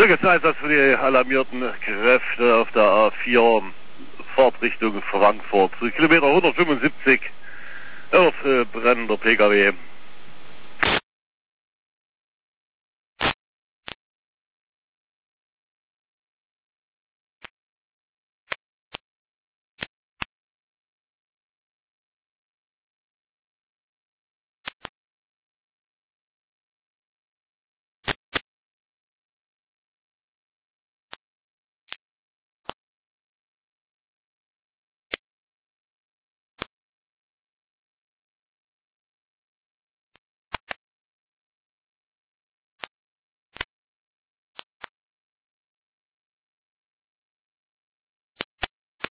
Jetzt Einsatz für die alarmierten Kräfte auf der A4 Fahrtrichtung Frankfurt. Kilometer 175 auf brennender Pkw.